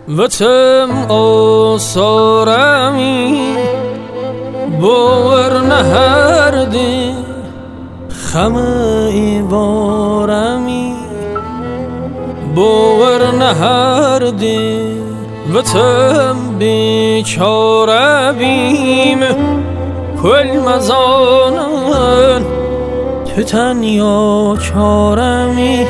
وتم آسارمی باور نهردی خم ایوارمی باور نهردی وتم بیچاره بیم کل مزانن تو تنیا چارمی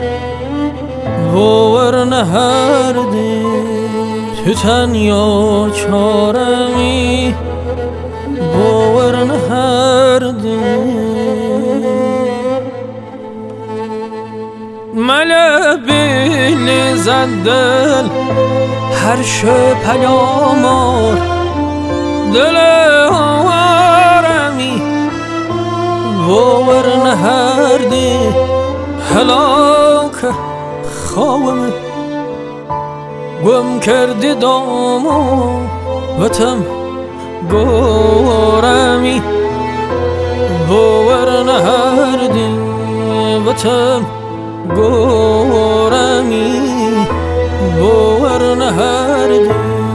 باور نهردی تو تنیا چارمی باور نهردی مله بیل زدل هر شب پیامار دل آرمی باور نهردی هلاک خوام گم کردی دامو وتم گورمی باور نهردی وتم گورمی باور نهردی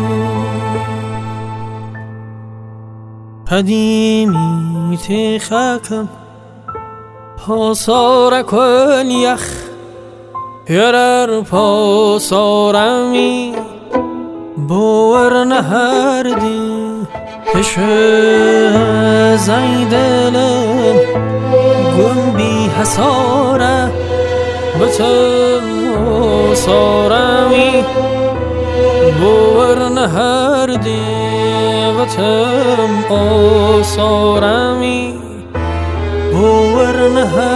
قدیمی تی خاکم پاسار کن یخ یرر پاسارمی باور نهردی پیش زیدلم گم بی حساره بتم آسارمی باور نهردی بتم آسارمی باور نهردی